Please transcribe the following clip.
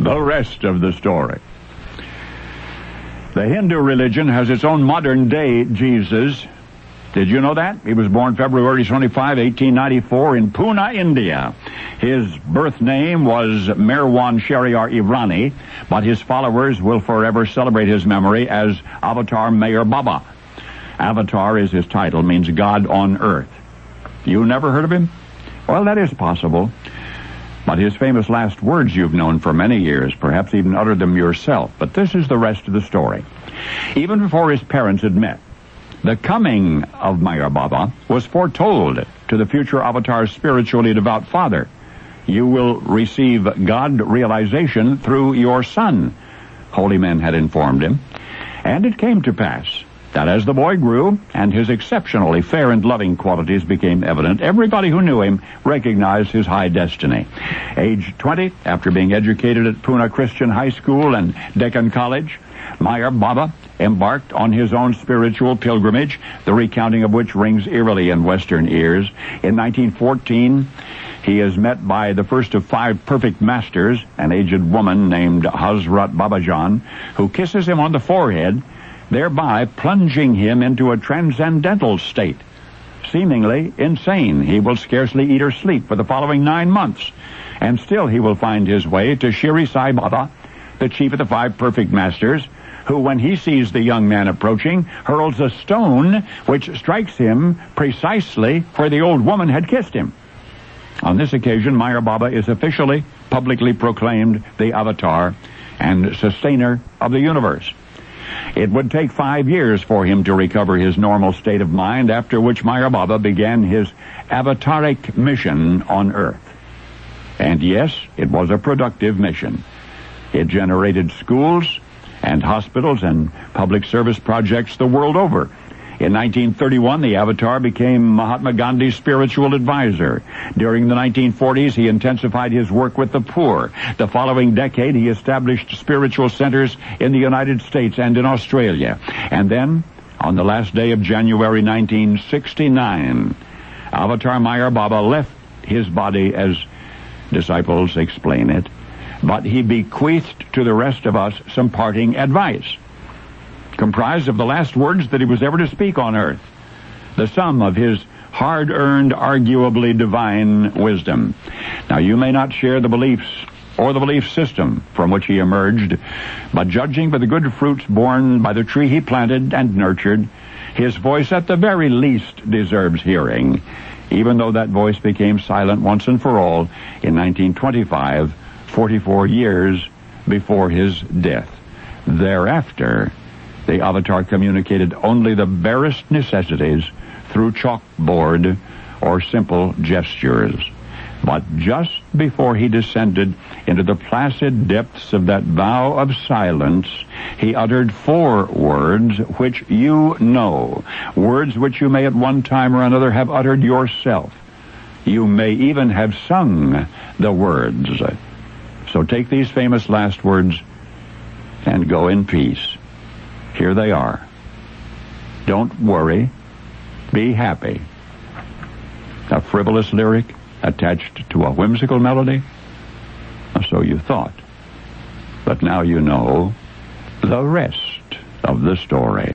The rest of the story. The Hindu religion has its own modern-day Jesus. Did you know that? He was born February 25, 1894 in Pune, India. His birth name was Mirwan Shahryar Irani, but his followers will forever celebrate his memory as Avatar Meher Baba. Avatar is his title, means God on earth. You never heard of him? Well, that is possible. But his famous last words you've known for many years, perhaps even uttered them yourself. But this is the rest of the story. Even before his parents had met, the coming of Meher Baba was foretold to the future Avatar's spiritually devout father. You will receive God realization through your son, holy men had informed him. And it came to pass that as the boy grew and his exceptionally fair and loving qualities became evident, everybody who knew him recognized his high destiny. Age 20, after being educated at Pune Christian High School and Deccan College, Meher Baba embarked on his own spiritual pilgrimage, the recounting of which rings eerily in Western ears. In 1914, he is met by the first of 5 perfect masters, an aged woman named Hazrat Babajan, who kisses him on the forehead, thereby plunging him into a transcendental state. Seemingly insane, he will scarcely eat or sleep for the following 9 months, and still he will find his way to Shri Sai Baba, the chief of the 5 perfect masters, who, when he sees the young man approaching, hurls a stone which strikes him precisely where the old woman had kissed him. On this occasion, Meher Baba is officially, publicly proclaimed the Avatar and sustainer of the universe. It would take 5 years for him to recover his normal state of mind, after which Meher Baba began his avataric mission on Earth. And yes, it was a productive mission. It generated schools and hospitals and public service projects the world over. In 1931, the Avatar became Mahatma Gandhi's spiritual advisor. During the 1940s, he intensified his work with the poor. The following decade, he established spiritual centers in the United States and in Australia. And then, on the last day of January 1969, Avatar Meher Baba left his body, as disciples explain it, but he bequeathed to the rest of us some parting advice, comprised of the last words that he was ever to speak on earth, the sum of his hard-earned, arguably divine wisdom. Now, you may not share the beliefs or the belief system from which he emerged, but judging by the good fruits borne by the tree he planted and nurtured, his voice at the very least deserves hearing, even though that voice became silent once and for all in 1925, 44 years before his death. Thereafter, the Avatar communicated only the barest necessities through chalkboard or simple gestures. But just before he descended into the placid depths of that vow of silence, he uttered 4 words which you know, words which you may at one time or another have uttered yourself. You may even have sung the words. So take these famous last words and go in peace. Here they are. Don't worry. Be happy. A frivolous lyric attached to a whimsical melody? So you thought. But now you know the rest of the story.